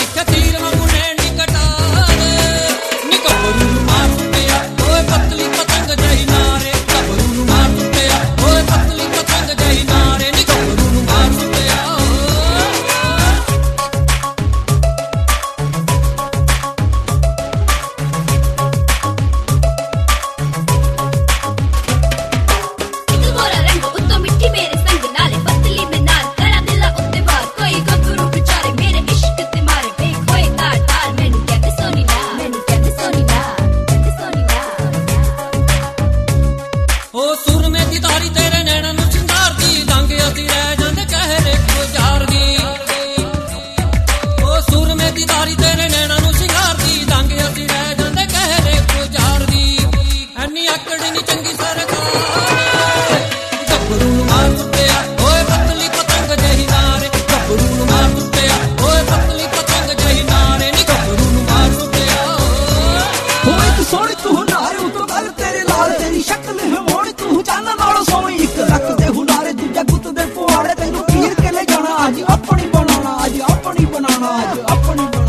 ਦੇਖਿਆ ਤੀਰ ਵਾਂਗੂ ਨੈਣ ਨੀ ਕਟਾਰੇ ਨੀ ਗੱਭਰੂ ਨੂੰ ਮਾਰ ਸੁੱਟਿਆ ਓਏ ਪਤਲੀ ਪਤੰਗ ਜਹੀ ਨਾਰੇ ਗੱਭਰੂ ਨੂੰ ਮਾਰ ਸੁੱਟਿਆ ਓਏ ਪਤਲੀ ਪਤੰਗ ਜਹੀ ਨਾਰੇ ਨੀ ਗੱਭਰੂ ਨੂੰ ਮਾਰ ਸੁੱਟਿਆ ਸੂਰਮੇ ਦੀ ਧਾਰੀ ਤੇਰੇ ਨੈਣਾਂ ਨੂੰ ਸ਼ਿੰਗਾਰਦੀ ਲੰਘ ਅਸੀਂ ਰਹਿ ਜਾਂਦੇ ਕਹਿਰੇ ਗੁਜ਼ਾਰਦੀ ਉਹ ਸੂਰਮੇ ਦੀ ਧਾਰੀ ਤੇਰੇ ਨੈਣਾਂ ਨੂੰ ਸ਼ਿੰਗਾਰਦੀ ਲੰਘ ਅਸੀਂ ਰਹਿ ਜਾਂਦੇ ਕਹਿਰੇ ਗੁਜ਼ਾਰਦੀ ਐਨੀ ਆਕੜ ਨੀ ਚੰਗੀ ਸਰਕਾਰ ਗੱਭਰੂ ਨੂੰ ਮਾਰ ਸੁੱਟਿਆ ਓਏ ਪਤਲੀ ਪਤੰਗ ਜਹੀ ਨਾਰੇ ਗੱਭਰੂ ਨੂੰ ਮਾਰ ਸੁੱਟਿਆ ਓਏ ਪਤਲੀ ਪਤੰਗ ਜਹੀ ਨਾਰੇ ਨੀ ਗੱਭਰੂ ਨੂੰ ਮਾਰ ਸੁੱਟਿਆ ਹੋਏ ਤੂੰ ਸੋਹਣੀ ਤੂੰ ਨਾਰੇ ਉਤੋਂ ਗੱਲ ਤੇਰੇ ਲਾਲ ਤੇਰੀ ਸ਼ਕਲ ਹੋਣੀ ਤੂੰ ਚਾਨਣ ਨਾਲੋਂ ਸੋਹਣੀ ਇੱਕ ਲੱਕ ਦੇ ਹੁਨਾਰੇ ਦੂਜਾ ਗੁੱਤ ਦੇ ਪੁਆੜੇ ਤੈਨੂੰ ਪੀਰ ਕੇ ਲੈ ਜਾਣਾ ਅੱਜ ਆਪਣੀ ਬਣਾਉਣਾ ਅੱਜ ਆਪਣੀ ਬਣਾਉਣਾ ਅੱਜ ਆਪਣੀ